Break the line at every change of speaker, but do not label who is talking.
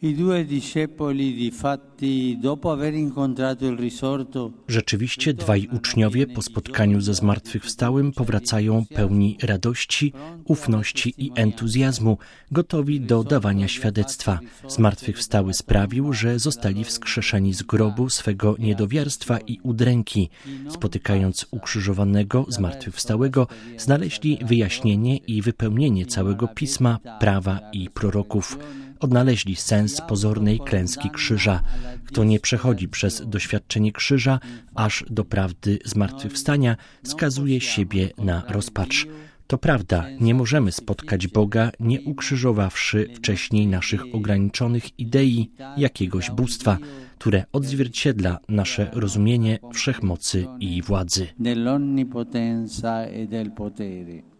Rzeczywiście dwaj uczniowie po spotkaniu ze zmartwychwstałym powracają pełni radości, ufności i entuzjazmu, gotowi do dawania świadectwa. Zmartwychwstały sprawił, że zostali wskrzeszeni z grobu swego niedowiarstwa i udręki. Spotykając ukrzyżowanego, zmartwychwstałego, znaleźli wyjaśnienie i wypełnienie całego Pisma, prawa i proroków. Odnaleźli sens pozornej klęski krzyża. Kto nie przechodzi przez doświadczenie krzyża aż do prawdy zmartwychwstania, skazuje siebie na rozpacz. To prawda, nie możemy spotkać Boga, nie ukrzyżowawszy wcześniej naszych ograniczonych idei jakiegoś bóstwa, które odzwierciedla nasze rozumienie wszechmocy i władzy.